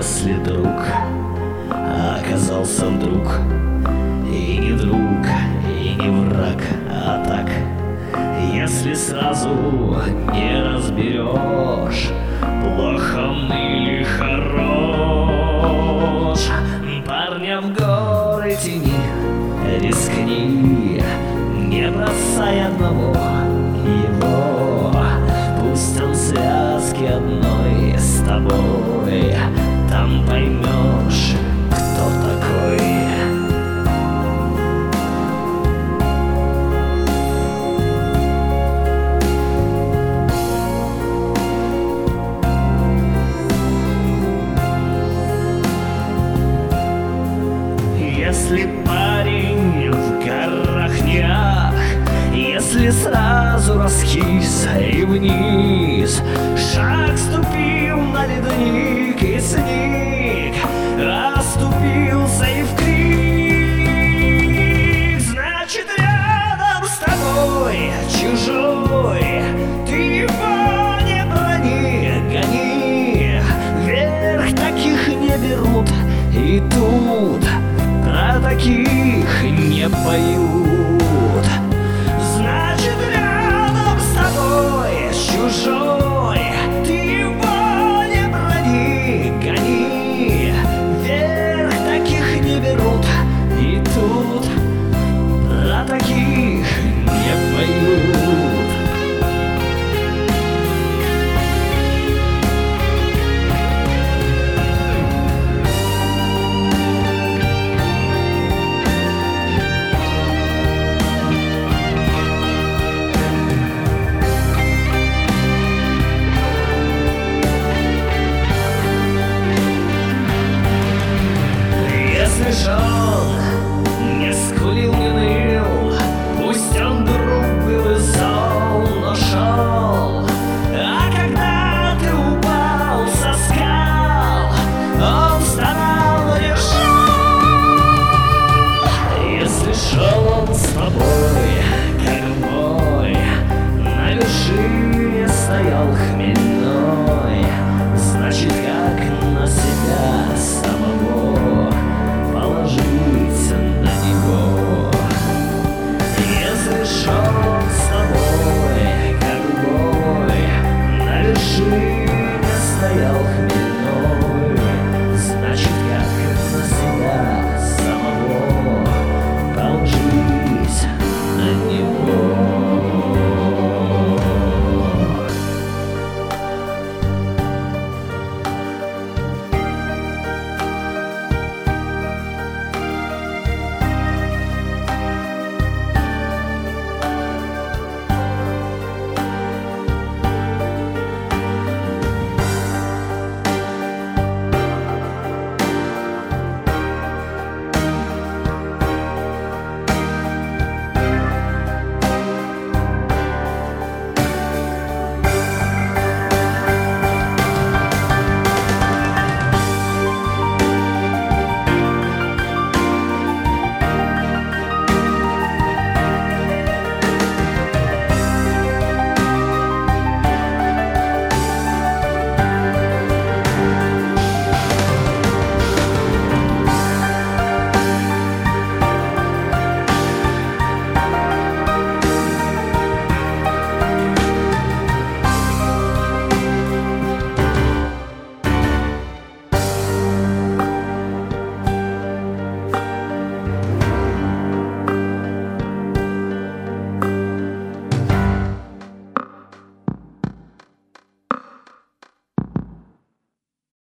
Если друг оказался вдруг и не друг, и не враг, а так, если сразу не разберешь, плох он или хорош, парня в горы тяни, рискни, не бросай одного его, пусть он в связке одной с тобой, там поймешь, кто такой. Если парень в горах не ах, если сразу раскис и вниз, шаг ступил на ледник и сник, оступился и в крик, значит рядом с тобой чужой, ты его не брони, гони, вверх таких не берут, и тут про таких не поют.